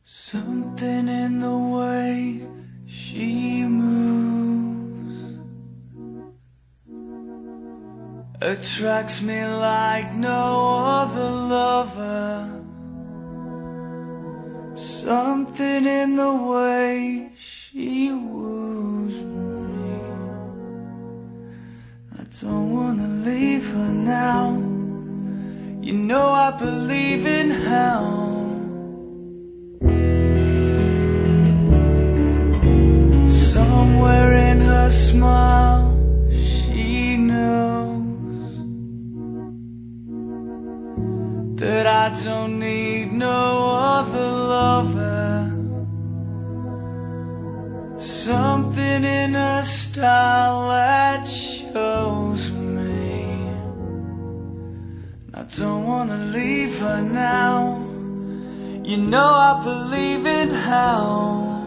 Something in the way she moves attracts me like no other lover. Something in the way she woos me. I don't wanna leave her now. You know I believe in hell. Somewhere in her smile, she knows that I don't need no other lover. Something in her style that shows me I don't wanna leave her now. You know I believe in hell.